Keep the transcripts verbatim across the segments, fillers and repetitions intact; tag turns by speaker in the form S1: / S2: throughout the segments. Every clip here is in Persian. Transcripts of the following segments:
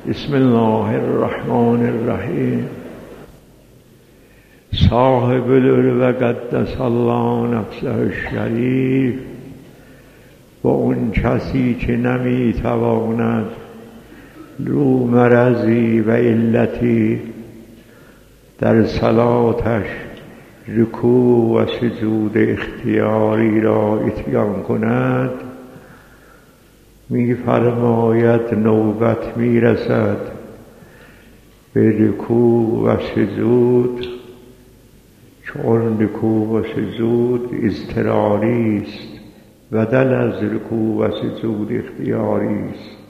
S1: بسم الله الرحمن الرحیم. صاحب العلو قدس الله نفسه الشریف و اون کسی که نمیتواند رو مرضی و علتی در صلاتش رکوع و سجود اختیاری را اتیان کند، می فرماید نوبت می رسد به رکوع و سجود، چون رکوع و سجود اضطراری است و بدل از رکوع و سجود اختیاری است.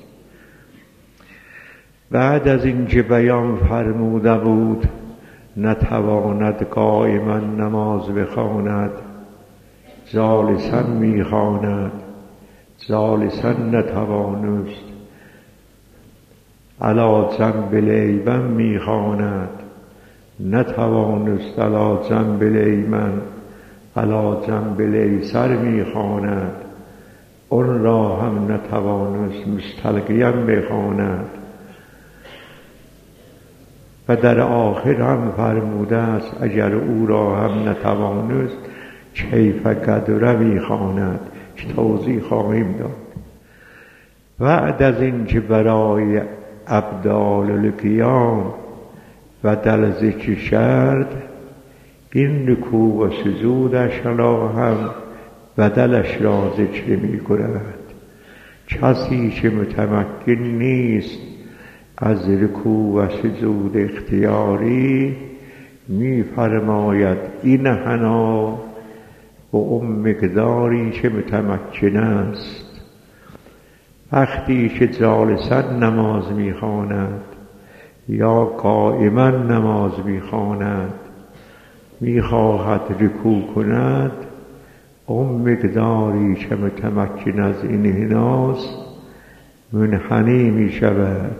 S1: بعد از اینکه بیان فرموده بود نتواند قائما نماز بخواند، جالسا میخواند، جالسا نتوانست، علی جنب الایمن میخواند، نتوانست علی جنب الایمن، علی جنب الایسر میخواند، اون را هم نتوانست مستلقیا بخواند. و در آخر هم فرموده است اگر او را هم نتوانست کیف قدر میخواند، که توضیح خواهیم داد. بعد از اینکه برای ابدال القیام و در ذکر کرد، این رکوع و سجودش را هم بدلش را ذکر می کند. کسی که متمکن نیست از رکوع و سجود اختیاری، می فرماید این حنا و اون مقداری که متمکن است، وقتی که جالسا نماز می خواند یا قائما نماز می خواند، می خواهد رکوع کند، اون مقداری که متمکن از این حناست منحنی می شود.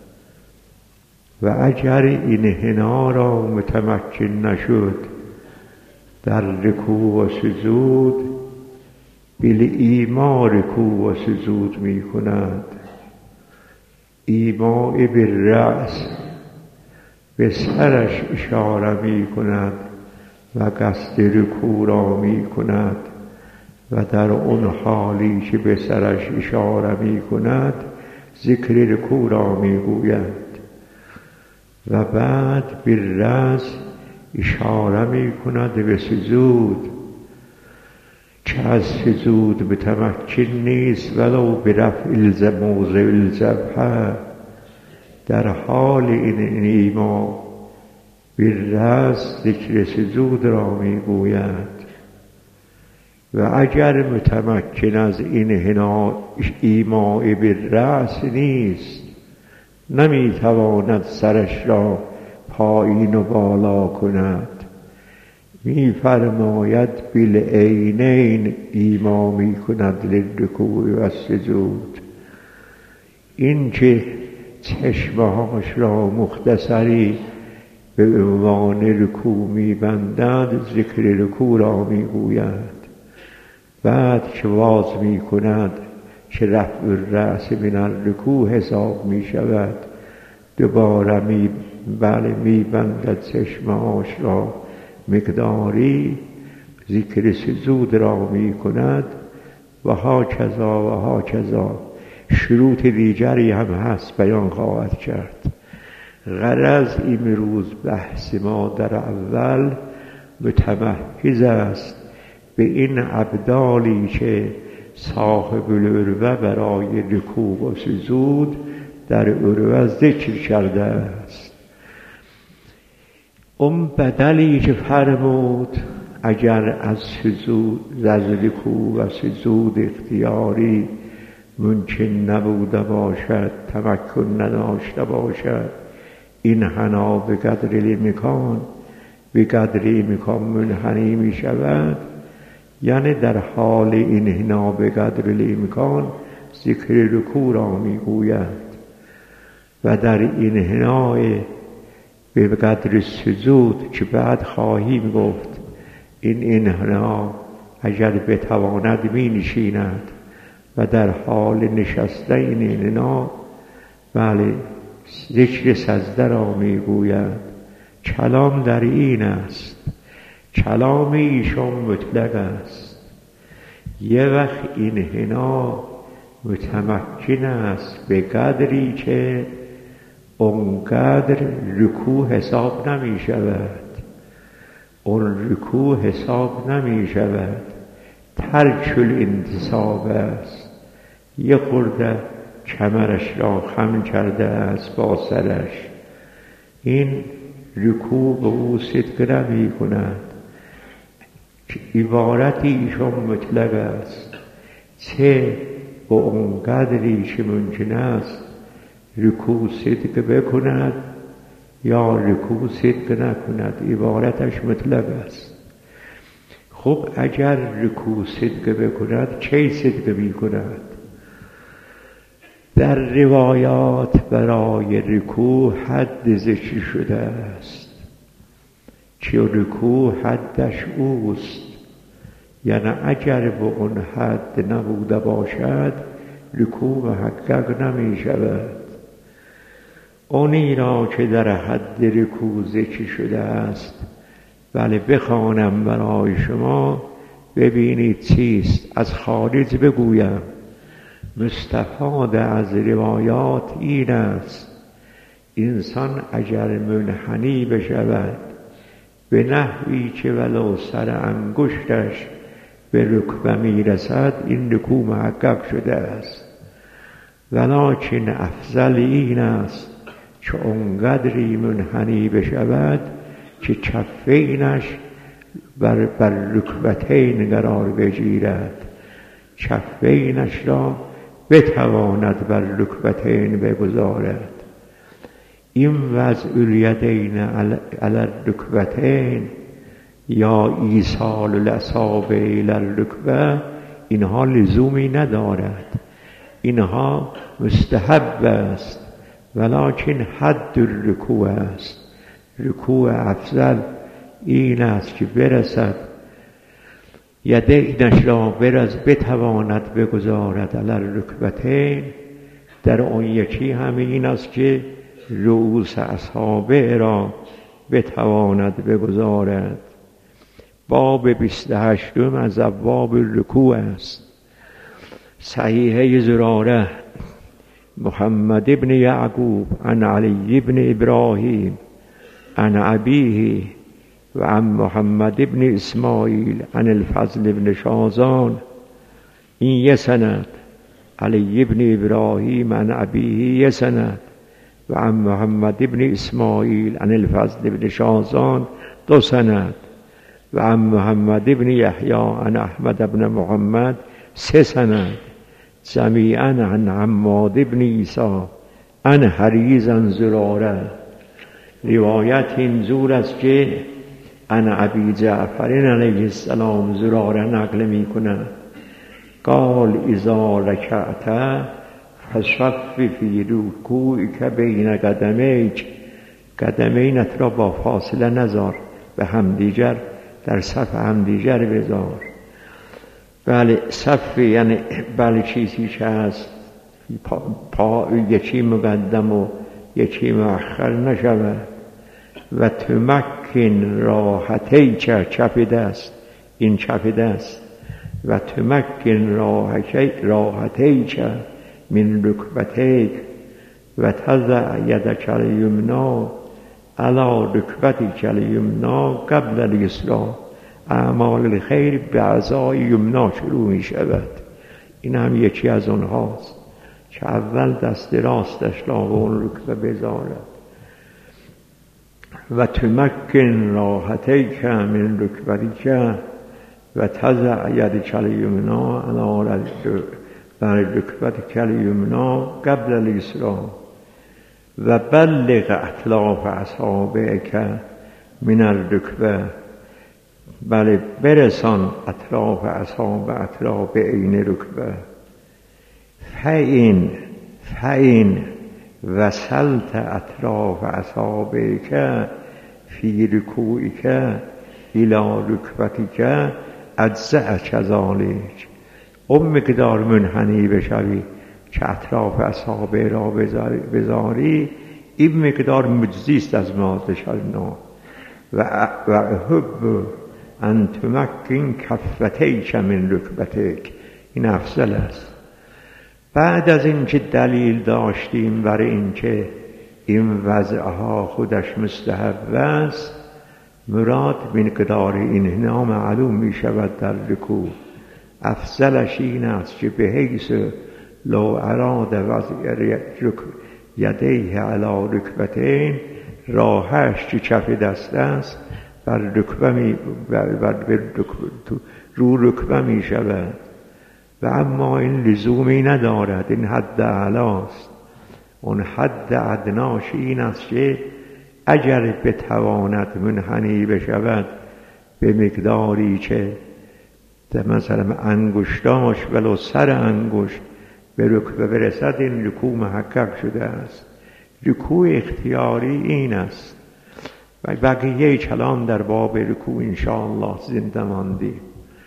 S1: و اگر این حنا را متمکن نشد در رکوع و سجود، بل ایما رکوع و سجود می کند. ایما بالرأس، به سرش اشاره می کند و قصد رکوع را می کند، و در اون حالی که به سرش اشاره می کند ذکر رکوع را می گوید. و بعد بالرأس اشاره می کند به سجود، که از سجود متمکن نیست ولو برفع موضع الجبهه، در حال این ایما بالرأس ذکر سجود را می گوید. و اگر متمکن از این حنا ایما بالرأس نیست، نمی تواند سرش را پایین و بالا کند، می فرماید بالعینین ایما می کند للرکوع و سجود. این که چشمهاش را مختصری به عنوان رکوع می بندد، ذکر رکوع را می گوید. بعد که واز می کند که رفع الرأس من الرکوع حساب می شود، دوباره می بله می بندد چشمهاش را مقداری، ذکر سجود را می کند. و ها کذا و ها کذا. شروط دیگری هم هست بیان خواهد کرد. غرض امروز بحث ما در اول متمحض است به این ابدالی که صاحب العروة برای رکوع و سجود در عروة ذکر کرده است. اون بدلی که فرمود اگر از سجود از رکوع و سجود اختیاری ممکن نبوده باشد، تمکن نداشته باشد، این حنا به قدر الامکان به قدر امکان منحنی می شود، یعنی در حال این حنا به قدر الامکان ذکر رکوع را می گوید. و در این حنای به قدر سجود که بعد خواهیم گفت، این این حنا اگر بتواند می نشیند و در حال نشستن این حنا بله ذکر سجده را میگوید. کلام در این است، کلام ایشان مطلق است. یه وقت این حنا متمکن است به قدری که اونقدر رکوع حساب نمی شود، اون رکوع حساب نمی شود، ترک الانتصاب است. یه خورده کمرش را خم کرده است با سرش. این رکوع به او صدق نمی کند. عبارت ایشان مطلق است، چه با اون قدری که ممکن است رکوع صدق بکند یا رکوع صدق نکند، عبارتش مطلق است. خب اگر رکوع صدق بکند چه صدق می کند؟ در روایات برای رکوع حد ذکر شده است که رکوع حدش اوست، یعنی اگر به اون حد نبوده باشد رکوع محقق نمی شود. اونی را که در حد رکوع ذکر شده است بله بخوانم برای شما ببینید چیست. از خارج بگویم، مستفاد از روایات این است: انسان اگر منحنی بشود به نحوی که ولو سر انگشتش به رکبه میرسد، این رکوع محقق شده است. ولکن افضل این است که اونقدری منحنی بشود که کفینش بر, بر رکبتین قرار بگیرد، کفینش را بتواند بر رکبتین بگذارد. این وضع الیدین علی الرکبتین یا ایصال الاصابع الی الرکبه، اینها لزومی ندارد، اینها مستحب است، ولکن حد الرکوع است. رکوع افضل این است که برسد یدینش را برز بتواند بگذارد علی الرکبتین. در آن یکی همین این است که رؤوس اصابع را بتواند بگذارد. باب بیست و هشتم از ابواب الرکوع است. صحیحه زراره محمد ابن یعقوب عن علی ابن ابراهیم عن ابیه و عن محمد ابن اسماعیل عن الفضل ابن شازان. این یه سند. علی ابن ابراهیم عن ابیه یه سند و عن محمد ابن اسماعیل عن الفضل ابن شازان دو سند و عن محمد ابن یحیی عن احمد ابن محمد سه سند. جمیعاً عن عماد ابن عیسی عن حریز عن زراره. روایت این زور است که عن ابی جعفر علیه السلام زراره نقل می کند. قال اذا رکعت فصف فی رکوعک بین قدمیک. قدمینت را با فاصله نذار، به همدیگر در صف همدیگر بذار. بله صف یعنی بله چیزی که هست پا, پا یکی مقدم و یکی مؤخر نشود. و تمکن راحتی که چپ دست، این چپ دست، و تمکن راحتی که من رکبتیک و تضع یدک الیمنا علی رکبتک الیمنا قبل الیسری. اعمال الخیر به اعضای یمنا شروع می شود. این هم یکی از اونهاست که اول دست راستش را به اون رکبه بذارد. و تمکن راحتیک من رکبتیک و تضع یدک الیمنا علی رکبتک الیمنا قبل الیسری و بلغ اطلاف اصابعک من الرکبه. بله برسان اطراف اصابع اطراف عین رکبه. فین فین وصلت اطراف اصابعک فی رکوعک الی رکبتک اجزأ کذالک. اون مقدار منحنی بشوی که اطراف اصابع را بذاری، این مقدار مجزیست از ما دشالنا و و حب ان تمکن کفتیک من رکبتیک، این افضل است. بعد از اینکه دلیل داشتیم برای اینکه این وضعها خودش مستحب است، مراد مقدار انحنا معلوم می شود در رکوع. افضلش این است که به حیث لو اراد وضع یدیه علی رکبتین، راهش که کف دست است بر رکبه می بر بر رو رکبه می شود و اما این لزومی ندارد، این حد اعلاست. اون حد ادناش این است که اگر بتواند منحنی بشود به مقداری که مثلا انگشتاش ولو سر انگشت به رکبه برسد، این رکوع محقق شده است. رکوع اختیاری این است و بقیه کلام در باب رکوع انشاءالله زنده ماندیم.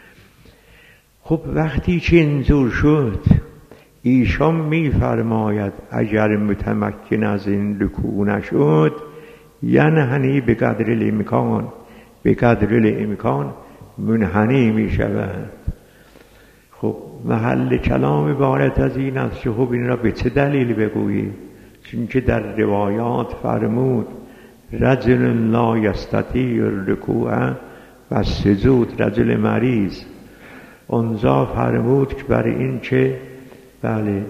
S1: خب وقتی که اینجور شد، ایشان می‌فرماید اگر متمکن از این رکوع نشد، ینحنی به قدر الامکان، به قدر الامکان منحنی می شود. خب محل کلام عبارت از این است که خب این را به چه دلیل بگویی؟ چون که در روایات فرمود رجل لا یستطیع الرکوع و السجود، رجل مریض. اونجا فرمود که برای این که بله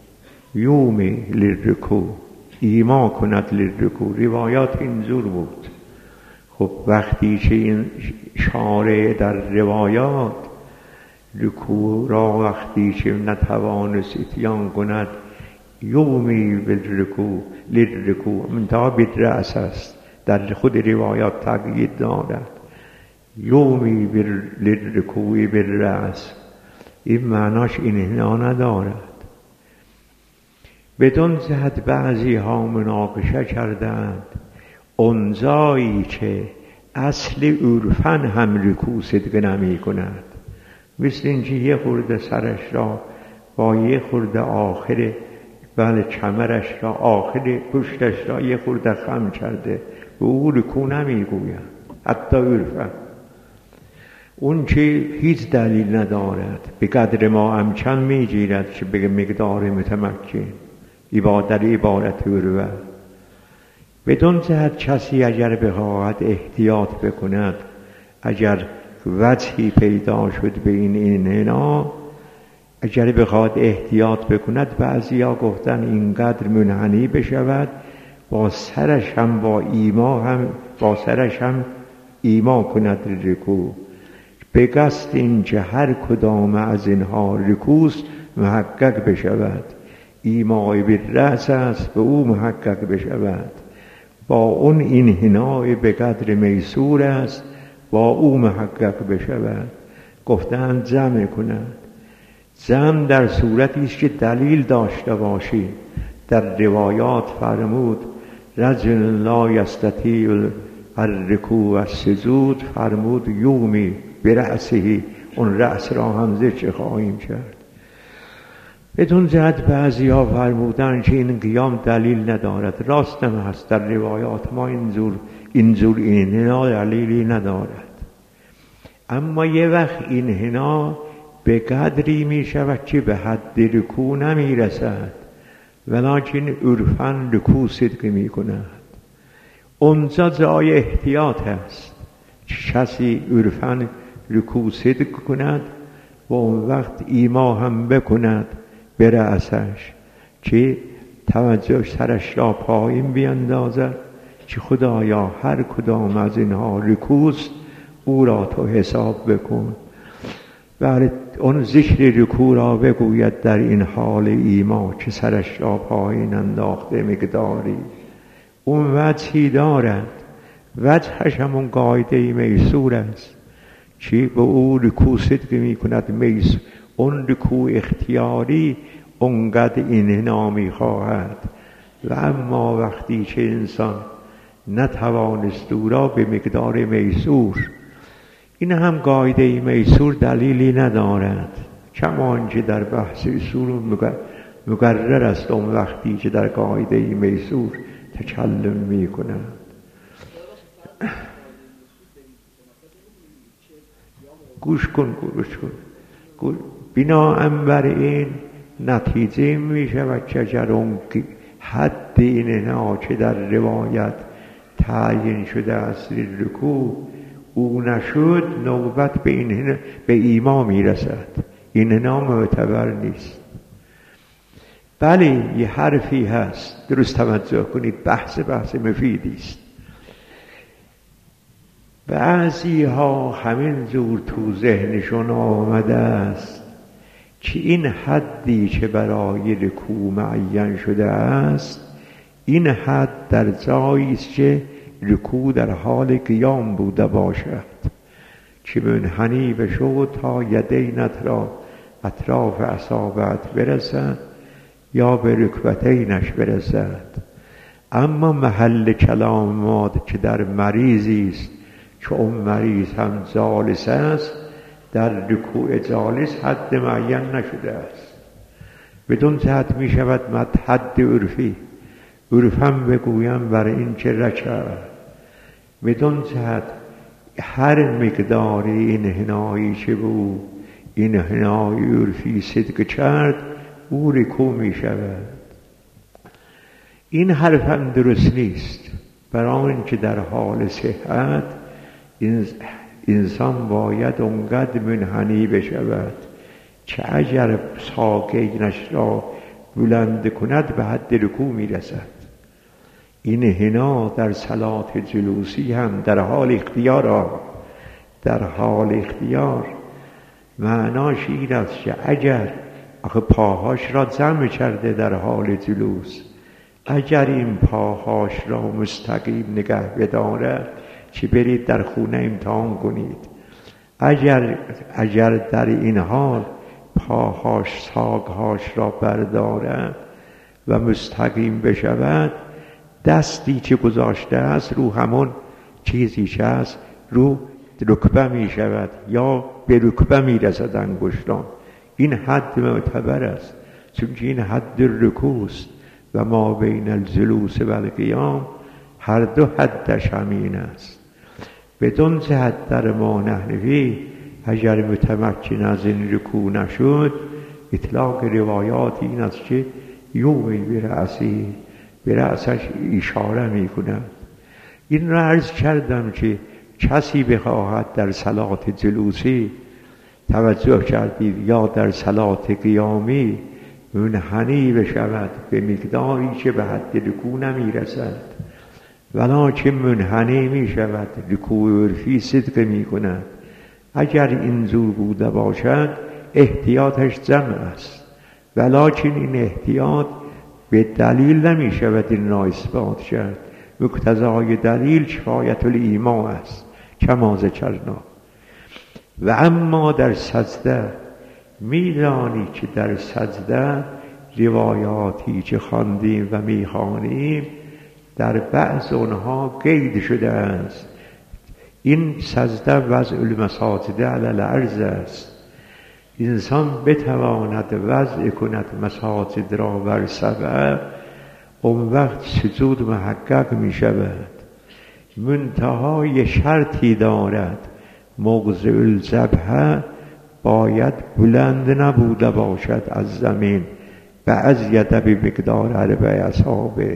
S1: یومی للرکوع، ایما کند للرکوع، روایات اینجور بود. خب وقتی که این شارع در روایات رکوع را وقتی که نتوانست اتیان کند یومی بالرکوع للرکوع، منتها بالرأس است، در خود روایات تقیید دارد یومی للرکوع بالرأس، این معناش انحنا ندارد. بدون جهت بعضی ها مناقشه کردند اونجایی که اصل عرفن هم رکوع صدق نمی کند، مثل اینکه یه خورده سرش را با یه خورده آخر بله کمرش را آخر پشتش را یه خورده خم کرده، به او رکوع نمی گوید حتی عرفن. اون که هیچ دلیل ندارد، به قدر ما امکان می گیرد که به مقدار متمکن عبادت عبارت عرفه. بدون جهت کسی اگر بخواهد احتیاط بکند، اگر وجهی پیدا شد به این انحنا، اگر بخواهد احتیاط بکند، بعضیا گفتن اینقدر منحنی بشود با سرش هم با ایما هم با سرش هم ایما کند رکوع، به قصد این که هر کدام از اینها رکوع محقق بشود. ایمای بالرأس است، به او محقق بشود. با اون انحنای به قدر میسور است، با او محقق بشود. گفتند جمع کند. جمع در صورتی است که دلیل داشته باشی. در روایات فرمود رجل لا یستطیع الرکوع و السجود، فرمود یومی برأسه، اون رأس را هم ذکر خواهیم کرد. بدون جهت بعضی ها فرمودن که این قیام دلیل ندارد، راست هم هست، در روایات ما اینجور اینجور انحنا دلیلی ندارد. اما یه وقت انحنا به قدری می شود که به حد رکوع نمی رسد، ولیکن عرفاً رکوع صدق می کند. اونجا جای احتیاط هست، کسی عرفاً رکوع صدق کند و اون وقت ایما هم بکند به رأسش، که توجه سرش را پایین بیندازد که خدایا هر کدام از اینها رکوعست، او را تو حساب بکن. بعد اون ذکر رکوع را بگوید در این حال ایما که سرش را پایین انداخته مقداری. اون وجهی دارد، وجهش همون قاعده میسور است که به او رکوع صدق می کند میسور. اون رکوع اختیاری اونقدر انحنا می خواهد، و اما وقتی که انسان نتوانست او را به مقدار میسور، این هم قاعده میسور دلیلی ندارد، کمان که در بحث اصول مقرر است اون وقتی که در قاعده میسور تکلم می کند. گوش کن گوش کن. بناء بر این نتیجه می شود که اگر اون حد این انحنا که در روایت تعیین شده است رکوع او نشد، نوبت به این به ایما می رسد. این انحنا معتبر نیست. بله یه حرفی هست، درست توجه کنید، بحث بحث مفیدی است. بعضی ها همین جور تو ذهنشون آمده است که این حدی که برای رکوع معین شده است، این حد در جایی است که رکوع در حال قیام بوده باشد که منحنی بشو تا یدینت را اطراف اصابعت برسد یا به رکبتینش برسد. اما محل کلام ما که در مریضی است که اون مریض هم جالس است، در رکوع جالس حد معین نشده است. بدون جهت می شود مد حد عرفی، عرفم بگویم بر این که رکع، بدون جهت هر مقداری این انحنایی که بود این انحنای عرفی صدق کرد او رکوع می شود. این حرفم درست نیست، برای اینکه در حال صحت انسان باید اونقدر منحنی بشود که اگر ساقینش را بلند کند به حد رکوع می رسد. این انحنا در صلات جلوسی هم در حال اختیار در حال اختیار معناش این است که اگر آخه پاهاش را جمع کرده در حال جلوس، اگر این پاهاش را مستقیم نگه بدارد که برید در خونه امتحان کنید، اگر اگر در این حال پاهاش ساقهاش را بردارد و مستقیم بشود، دستی که گذاشته است رو همون چیزی که است رو رکبه می شود یا به رکبه می رسد انگشتان. این حد معتبر است، چون این حد رکوع است و ما بین الجلوس و القیام هر دو حدش همین است. بدون جهت در ما نحنفی اگر متمکن از این رکوع نشد، اطلاق روایات این است که یومی برأسی به رأسش اشاره می کند. این را عرض کردم که کسی بخواهد در صلات جلوسی توجه کردید یا در صلات قیامی منحنی بشود به مقداری که به حد رکوع نمی رسد، ولکن منحنی می شود، رکوع عرفی صدق می کند. اگر اینجور بوده باشد احتیاطش جمع است، ولکن این احتیاط به دلیل نمی شود این را اثبات کرد. مقتضای دلیل کفایت الایما است کما ذکرنا. و اما در سجده میدانی که در سجده روایاتی که خواندیم و میخوانیم در بعض اونها قید شده است. این سجده وضع المساجد علی الارض است. انسان بتواند وضع کند مساجد را بر سبع، اون وقت سجود محقق می شود. منتهای شرطی دارد، موضع الجبهه باید بلند نبوده باشد از زمین، بعض یده به مقدار اربع اصابع.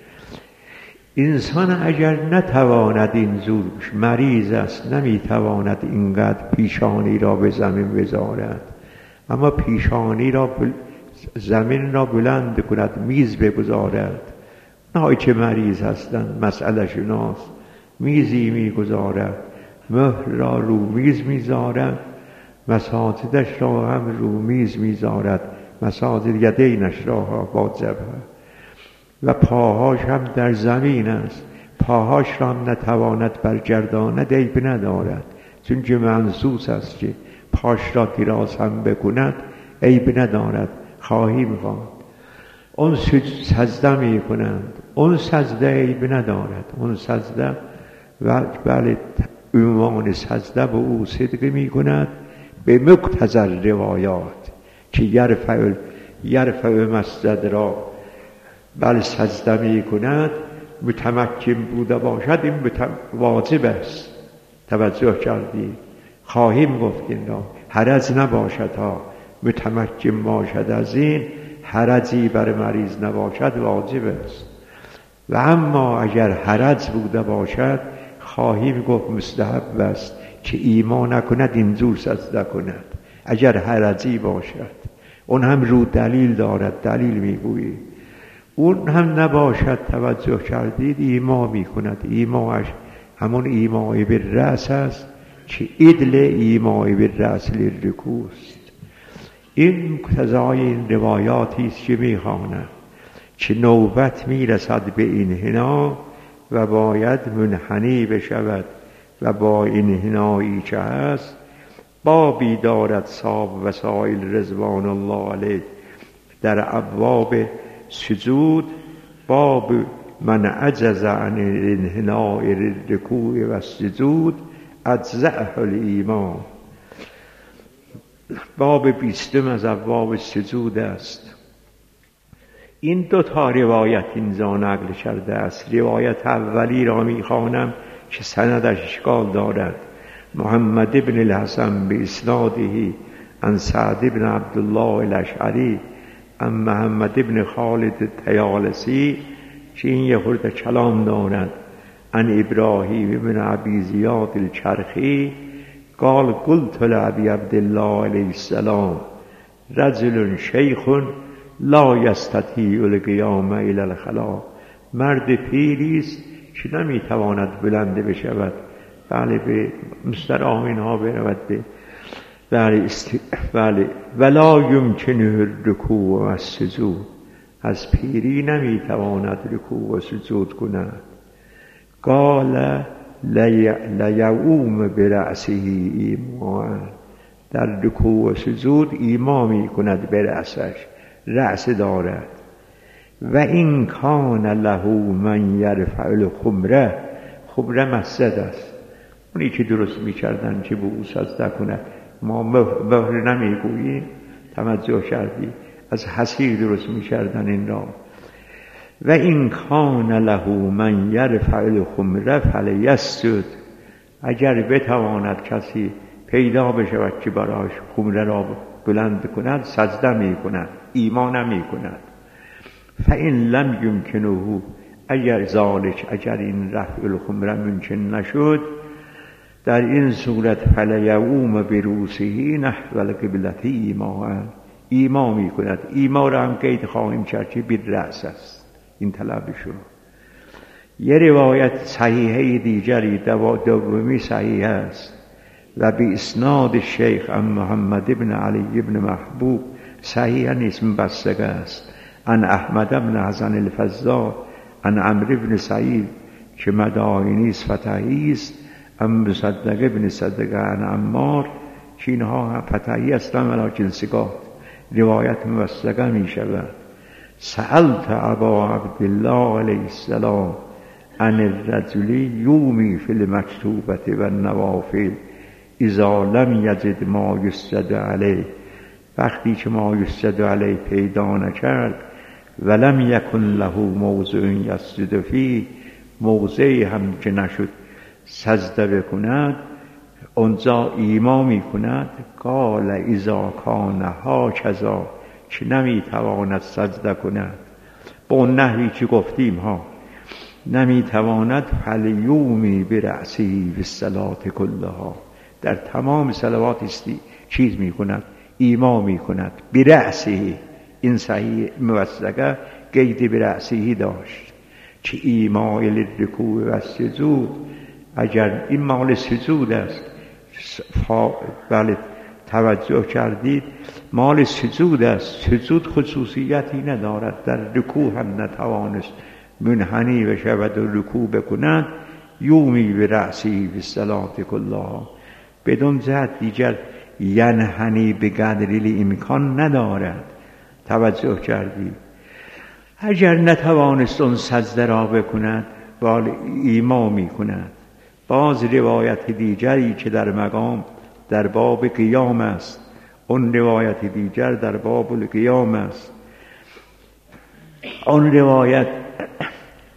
S1: انسان اگر نتواند این زور، مریض است نمیتواند اینقدر پیشانی را به زمین بذارد، اما پیشانی را بل... زمین را بلند کند، میز بگذارد. نهایی که مریض هستند مسئله شناست، میزی میگذارد، مهر را رو میز میذارد، مساجدش را هم رو میز میذارد، مساجد یدینش را با جبهه، و پاهاش هم در زمین است. پاهاش را هم نتواند برگرداند، عیب ندارد، چون که منصوص است که پاش را دراز هم بکند عیب ندارد. خواهی میخواد اون سجده می کنند، اون سجده عیب ندارد، اون سجده و بله عنوان سجده به او صدق می کند به مقتضی روایات که یرفع یرفع مسجد را بله سجده می کند متمکن بوده باشد این واجب است. توجه کردید؟ خواهیم گفت این را حرج نباشد ها، متمکن باشد از این، حرجی بر مریض نباشد واجب است. و اما اگر حرج بوده باشد خواهیم گفت مستحب است که ایما نکند اینجور سجده کند. اگر حرجی باشد اون هم رو دلیل دارد، دلیل میگویی. اون هم نباشد، توجه کردید، ایما میکند. ایماش همون ایمای به رأس است که ادل ایمای به رأس للرکوع است. این مقتضای این روایاتی است که میخوانم که نوبت میرسد به این حنا و باید منحنی بشود و با این حنایی که هست بابی دارد صاحب وسائل رضوان الله علیه در ابواب سجود، باب من عجز عن الانحناء للرکوع و السجود اجزأه الایمان. باب بیستم از ابواب سجود است. این دو تا روایت اینجا نقل کرده است. روایت اولی را میخوانم که سندش اشکال دارد. محمد ابن الحسن به اسناده عن سعد ابن عبدالله الاشعری عن محمد ابن خالد الطیالسی، که این یه خورده کلام دارد، عن ابراهیم ابن ابی زیاد الچرخی قال قلت لابی عبدالله علیه السلام رجل شیخ لا یستطیع القیام الی الخلا. مرد پیری است که نمیتواند بلند بشود، بله به مسترامین ها برود، به بله است... بله ولا یمکنه الرکوع و السجود، از پیری نمیتواند رکوع و سجود کند. قال لیعوم برأسه ایمان، در رکوع و سجود ایما میکند برأسش، رأس دارد. و این کان له من یرفع الخمره، خمره مسجد است، اونی که درست میکردن که به او سجده کند. ما مهر نمیگوییم، توجه کردی، از حصیر درست میکردن این را. و این کان له من یرفع الخمره فلیسجد، اگر بتواند کسی پیدا بشود که برایش خمره را بلند کند سجده میکند، ایمان نمیکند. فإن لم یمکنه، اگر ذالک، اگر این رفع الخمره ممکن نشد، در این صورت فلیعوم برؤسه نحو القبلة ایمان، ایما میکند. ایما را هم قید خواهیم کرد که بالرأس است، این طلبشون. یه روایت صحیحه دیگری دومی صحیح است و به اسناد شیخ ام محمد ابن علی ابن محبوب صحیح نیست، مبسطه است. عن احمد ابن حسن الفزار عن عمرو ابن سعید که مدائنی فتحی است، ام مصدق ابن صدق عن عمار که اینها فتحی هستند ولیکن ثقات، روایت موثقه می شود. سألت ابا عبدالله علیه السلام عن الرجل یومی فی المکتوبة و النوافل اذا لم یجد ما یسجد علیه، وقتی که ما یسجد علیه پیدا نکرد، ولم یکن له موضع یسجد فیه، موضعی هم که نشد سجده بکند، اونجا ایما میکند. قال اذا کان هکذا، که نمیتواند سجده کند با اون نحوی که گفتیم ها، نمیتواند، فلیومی برأسه فی الصلاة کلها، در تمام صلوات استی چیز میکند، ایما میکند برأسه. این صحیح موثقه قید برأسه داشت که ایما للرکوع و السجود، اگر این مال سجود است، بله توجه کردید، مال سجود است. سجود خصوصیتی ندارد، در رکوع هم نتوانست منحنی بشود و رکوع بکند. یومی برأسی فی الصلاة کلها، بدون جهت دیگر ینحنی به قدر الامکان ندارد. توجه کردید؟ اگر نتوانست اون سجده را بکند، ولی ایما می کند. باز روایت دیگری که در مقام در باب قیام است، اون روایت دیگر در باب القیام است. اون روایت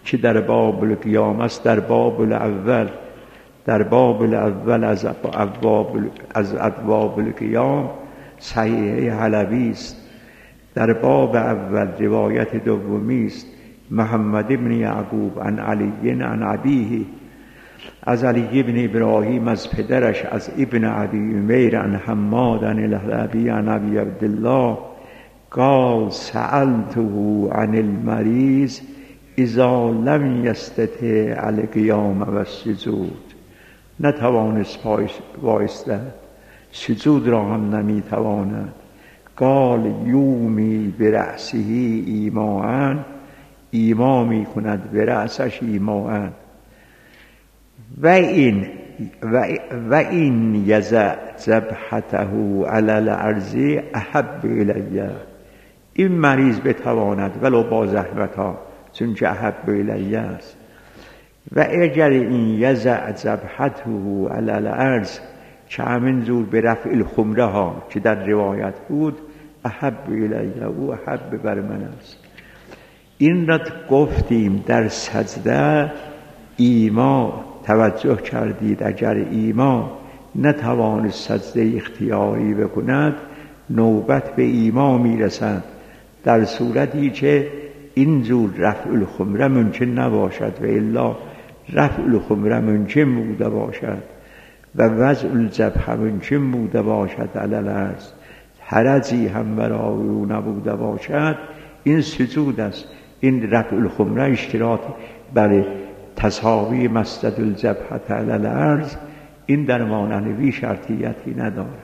S1: که در باب القیام است، در باب الاول در باب الاول از ابواب از ابواب القیام صحیح حلبی است. در باب اول روایت دومی است محمد بن یعقوب عن علی عن ابیه، از علی بن ابراهیم از پدرش از ابن ابی امیر عن حماد عن الحلبی عن ابی عبدالله قال سألته عن المریض اذا لم یستطع القیام و السجود، نتوانست وایستد، سجود را هم نمیتواند. قال یومی برأسه ایماء، ایما می کند به رأسش ایماء. و این و, و این یزع ذبحته علی الارض احب الی، این مریض بتواند ولو با زحمتها، چون که احب الی است. و اگر این یزع ذبحته علی الارض، که همین زور به رفع الخمره ها که در روایت بود، احب الی، او احب بر من است. این را گفتیم در سجده ایما توجه کردید. اگر ایما نتواند سجده اختیاری بکند نوبت به ایما میرسد، در صورتی که اینجور رفع الخمره ممکن نباشد و الا رفع الخمره ممکن بوده باشد و وضع الجبهه ممکن بوده باشد علی الارض، حرجی هم برای او نبوده باشد، این سجود است. این رفع الخمره اشتراط برای تساوی مسجد الجبهه علی الارض، این در مانعنوی شرطیتی ندارد.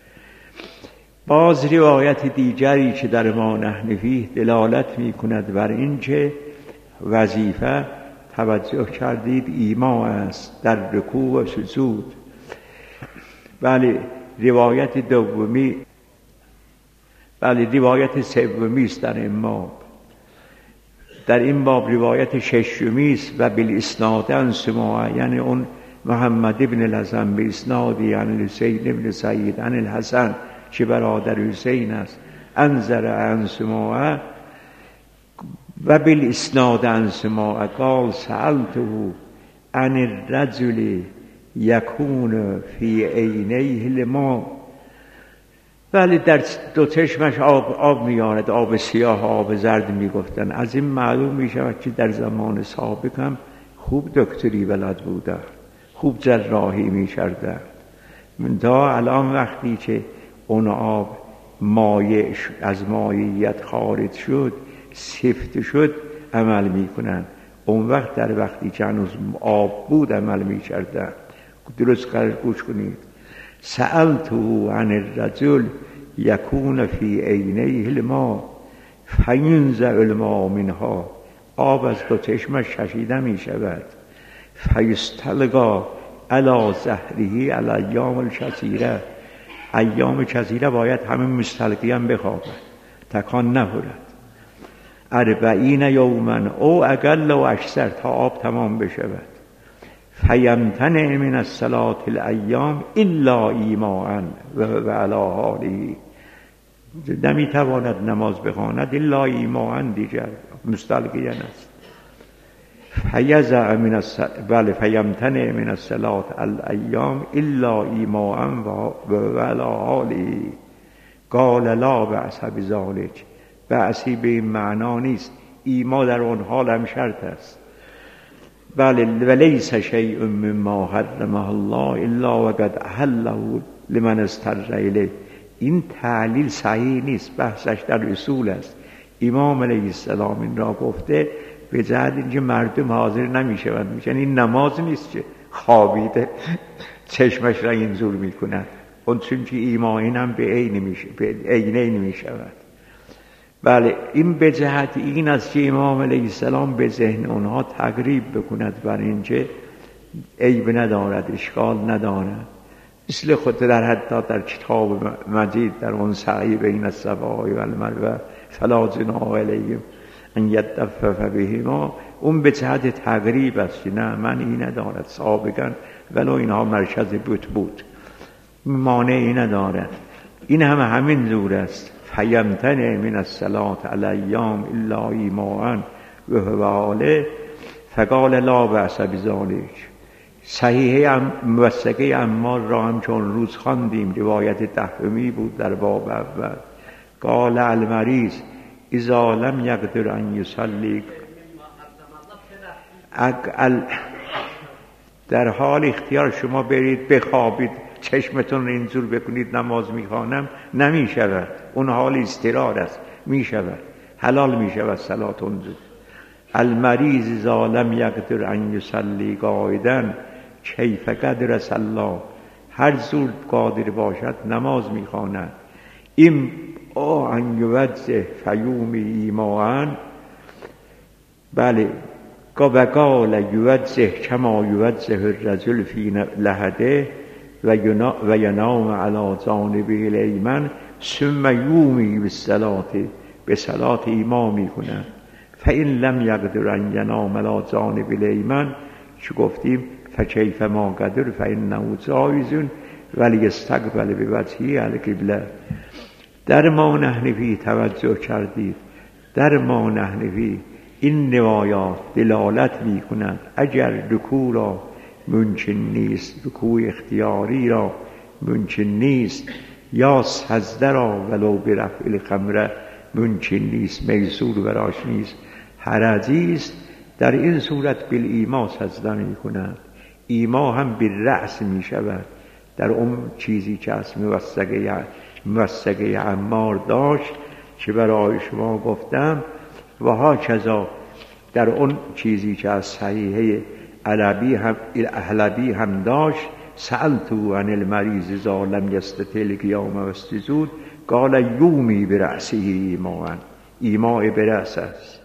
S1: باز روایت دیگری که در مانعنوی دلالت می کند بر این که وظیفه توجه کردید ایما است در رکوع و سجود. بله روایت دومی بله روایت سومی است در این باب. در این باب روایت ششمی است و بالاسناد عن سماع، یعنی اون محمد بن الحسن به اسنادی عن حسین بن سعید عن الحسن که برادر حسین است، انظر عن سماع و بالاسناد عن سماع قال سألته عن الرجل یکون فی عینیه الماء، ولی در دو چشمش آب آب میاند، آب سیاه آب زرد میگفتن. از این معلوم میشود که در زمان سابق هم خوب دکتری بلد بوده، خوب جراحی میکرده. من تا الان وقتی که اون آب مایع از مایعیت خارج شد، سفت شد، عمل میکنن. اون وقت در وقتی که هنوز آب بود عمل میکردن. درست قرار گوش کنید. سألته عن الرجل یکون فی عینیه الماء فینزع الماء منها، آب از دو چشمش کشیده می شود. فیستلقا علی ظهره علی ایام الکثیره، ایام کثیره باید همین مستلقی هم بخوابد، تکان نخورد. اربعین یوما او اقل و اکثر، تا آب تمام بشود. فیمتنع من الصلاة الایام الا ایماء و علی حاله، نمیتواند نماز بخواند الا ایماء، دیگر مستلقیان است. فیزع من بله فیمتنع من الصلاة الایام الا ایماء و علی حاله. قال لا بأس بذلک، بأسی به این معنا نیست، ایما در اون حال هم شرط است. بله ولیس شیء مما حرمه الله الا وقد احله لمن استر الیه. این تعلیل صحیح نیست، بحثش در اصول است. امام علیه السلام این را گفته به جهت اینکه مردم حاضر نمیشوند، میشن این نماز نیست که خوابیده چشمش را اینجور میکنن. اون چون که ایمان هم به عین میشه، به عینین میشود. بله این به جهت این است که امام علیه السلام به ذهن اونها تقریب بکند بر اینکه عیب ندارد، اشکال ندارد. مثل خود در حتی در کتاب مجید در اون سعی بین الصفا و المروه فلا جناح علیهم ان یطوف بهما، اون به جهت تقریب است که نه من این ندارد سابقا ولو اینها مرکز بت بود، مانعی ندارد. این هم همین زور است. فیمتنع من الصلاة علی ایام الا ایماء و هو حاله. فقال لا بأس بذلک. صحیحه موثقه عمار را هم چون روز خواندیم، روایت دهمی بود در باب اول. قال المریض اذا لم یقدر ان یصلی، در حال اختیار شما برید بخوابید، چشمتون اینجور بکنید نماز میخوانم، نمیشود. اون حال اضطرار است، میشود، حلال میشود صلات اونجور. المریض اذا لم یقدر ان یصلی قاعدا کیف قدر صلی، هر زور قادر باشد نماز میخواند. این او ان یوزه فیوم ایمان، بله، و قال یوزه کما یوزه الرجل فی لحده و ینام علی جانبه الایمن ثم یومی بالصلاة، به صلات ایما میکنند. فإن لم یقدر ان ینام علی جانب الایمن، چه گفتیم فکیف ما قدر فإنه جایز ولیستقبل بوجهه القبله. در ما نحنفی توجه کردید، در ما نحنفی این روایات دلالت می کنند اگر رکوع را ممکن نیست، رکوع اختیاری را ممکن نیست، یا سجده را ولو برفع الخمره ممکن نیست، میسور براش نیست، حرجی است، در این صورت بالایما سجده می کنند. ایما هم بالرأس می شود. در اون چیزی که از موثقه موثقه عمار داشت که برای شما گفتم، و ها کذا در اون چیزی که از صحیحه علبی هم احلبی هم داشت، سألتو عن المریض اذا لم یستطع القیام و السجود قال یومی برأسه ایمان، ایما برأس است.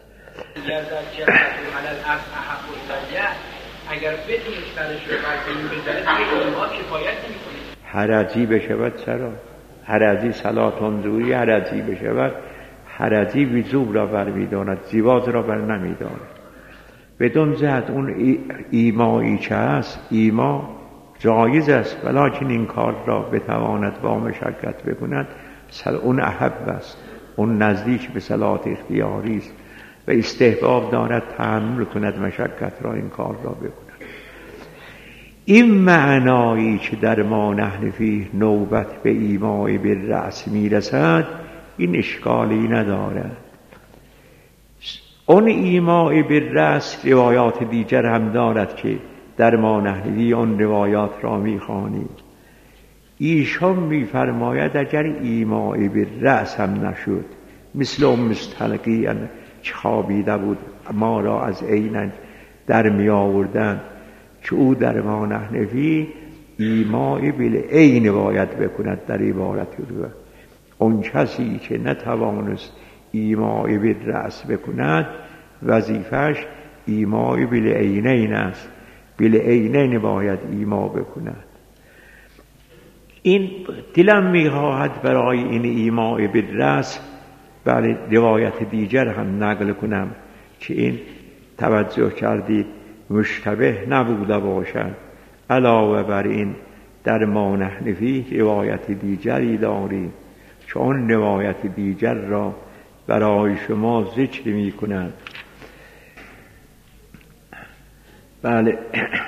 S2: اگر بتونید سرش رو برکنیم بزنید که ایما کفایت نمی‌کنه.
S1: حرجی بشود چرا؟ حرجی صلات انظوری حرجی بشود، حرجی وجوب را برمی‌داند، جواز را بر نمی‌داند. بدون جهت اون ایمایی که هست، ایما جایز است، ولیکن این کار را بتواند با مشقت بکند، اون احب است، اون نزدیک به صلات اختیاری است و استحباب دارد تحمل کند مشقت را، این کار را بکند. این معنایی که در ما نحنفی نوبت به ایمای بالرأس میرسد، این اشکالی ندارد. اون ایمای بالرأس روایات دیگر هم دارد که در ما نحنفی اون روایات را میخوانیم. ایشان میفرماید اگر ایمای بالرأس هم نشد، مثل ام مستلقی که خوابیده بود ما را از عین در می آوردن، که او در ما نحنفی ایمای بالعین باید بکند. در عبارت رو اون کسی که نتوانست ایمای بالرأس بکند، وظیفش ایمای بالعینین است، بالعینین باید ایما بکند. این دلم میخواهد برای این ایمای بالرأس بله روایت دیگر هم نقل کنم که این توجه کردید مشتبه نبوده باشد. علاوه بر این در ما نحنفی روایت دیگری داریم که اون روایت دیگر را برای شما ذکر می کنند. بله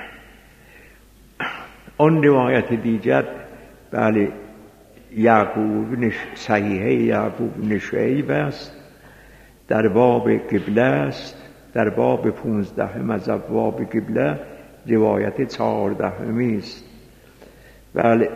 S1: اون روایت دیگر بله یعقوب صحیحه یعقوب بن شعیب است، در باب قبله است، در باب پونزدهم از ابواب قبله، روایت چهاردهمی است. بله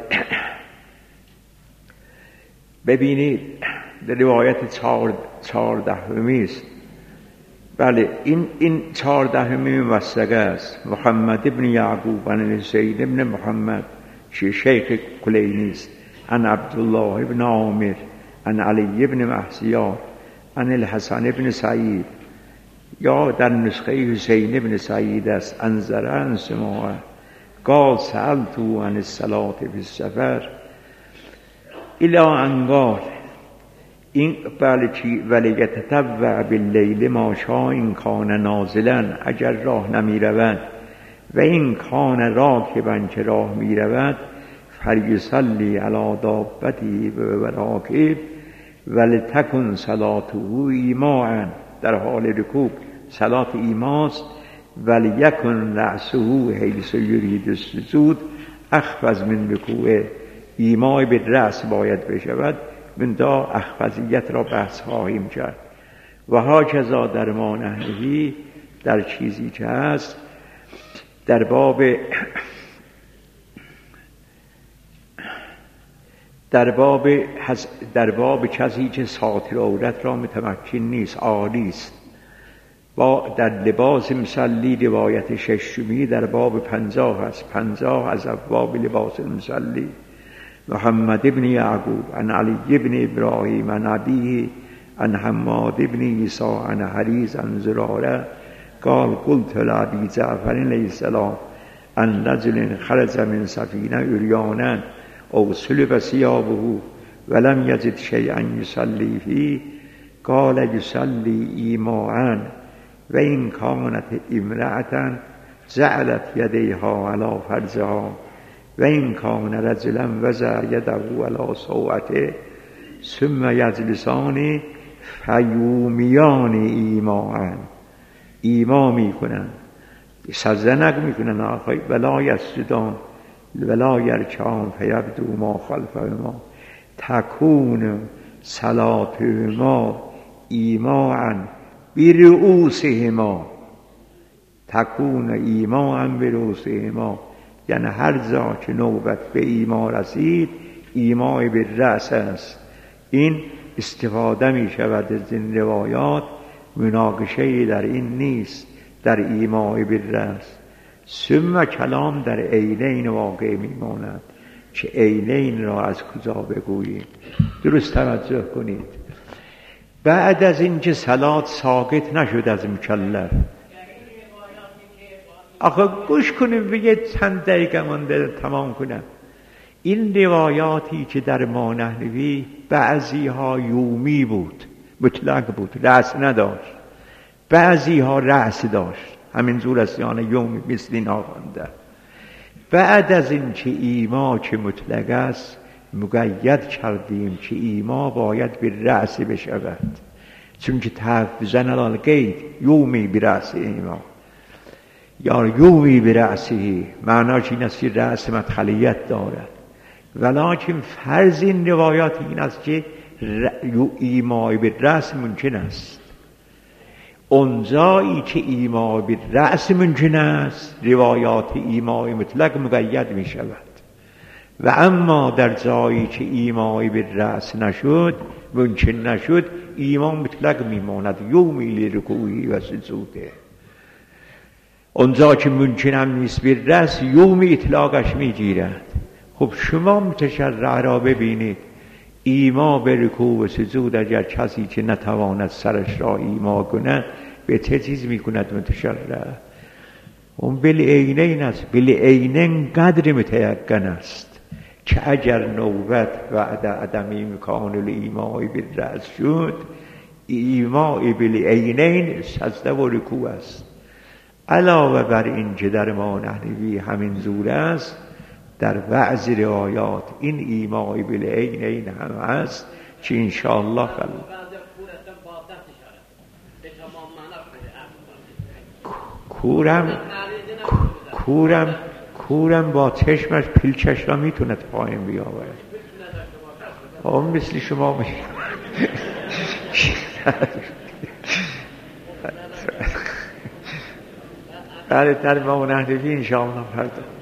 S1: ببینید در روایت چهار چهاردهمی است. بله این این چهاردهمی موثقه است. محمد ابن یعقوب عن سید ابن محمد که شیخ کلینی است، عن عبدالله ابن عامر عن علی ابن محسیار عن الحسن ابن سعید، یا در نسخه حسین ابن سعید است، انظر عن سماعه قال سألتو عن الصلاة فی السفر الی ان قال این بله چی ولیتتبع باللیل ما شاء ان کان نازلا، اگر راه نمی رود و این کان راکبا که راه می رود، فلیصلی علی دابتی و راکب ولتکن صلاته ایماء، در حال رکوب صلات ایماست، ولیکن رأسه حیث یرید السجود اخفض من رکوعه. ایمای به رأس باید بشود، من دا اخفضیت را بحث خواهیم کرد. و هاکذا در ما نحنهی، در چیزی که هست در باب در باب در باب کسی که ساتر عورت را متمکن نیست، عالی است. با در لباس مصلی روایت ششمی در باب پنجاه است، پنجاه از ابواب لباس مصلی. محمد ابن یعقوب عن علی ابن ابراهیم عن ابیه عن حماد ابن عیسی عن حریز عن زراره قال قلت لأبي جعفر علیه السلام عن رجل خرج من سفینه عریانا او سلب ثيابه ولم یجد شیئا یصلی فیه قال یصلی ایماء و این کانت امرأة جعلت یدیها علی فرجها و این کان رجلا وضع یده علی سوعته ثم یجلسان فیومیان ایماء. ایما میکنن، سجده نمیکنن آخای ولا یسجدان ولا یرکعان فیبدو ما خلفهما تکون صلاتهما ایماء برؤوسهما. تکون ایماء برؤوسهما یعنی هر جا که نوبت به ایما رسید، ایمای به رأس است. این استفاده می شود از این روایات، مناقشه در این نیست، در ایمای به رأس. ثم کلام در عینین واقع می ماند که عینین را از کجا بگوییم. درست توجه کنید. بعد از این که صلات ساقط نشد از مکلف، آخه گوش کنیم بگه چند دقیقه مانده تمام کنم. این روایاتی که در ما نحنوی بعضی ها یومی بود، مطلق بود، رأس نداشت. بعضی ها رأس داشت، همین زور است یعنی یومی مثل این آخونده. بعد از این که ایما که مطلق است مقید کردیم که ایما باید به رأس بشود، چون که تحفظن الالقید یومی به رأس ایما یا یومی به رأسه، معناش این است که رأس مدخلیت دارد. ولیکن فرض این روایات این است که ایمای به رأس ممکن است. اونجایی که ایمای به رأس ممکن است روایات ایمای مطلق مقید می شود، و اما در جایی که ایمای به رأس نشد، ممکن نشد، ایمان مطلق می ماند یومی لرکوعی و سجوده. اونجا که ممکن هم نیست به رأس، یومی اطلاقش می گیرد. خب شما متشرع را ببینید، ایما به رکوع و سجود اگر کسی که نتواند سرش را ایما کند، به چه چیز می کند متشرع؟ اون بالعینین است. بالعینین قدر متیقن است که اگر نوبت بعد عدم امکان الایماء بالرأس شد، ایماء بالعینین سجده و رکوع است. علاوه بر این که در ما نحنوی همین زور است، در بعض روایات این ایماء بالعینین هم است که انشاءالله خل... کورم کورم کورم با چشمش پیلچش را میتونه پایین بیاورد. اون مثل شما می بله در ما نحنوی انشاءالله فردا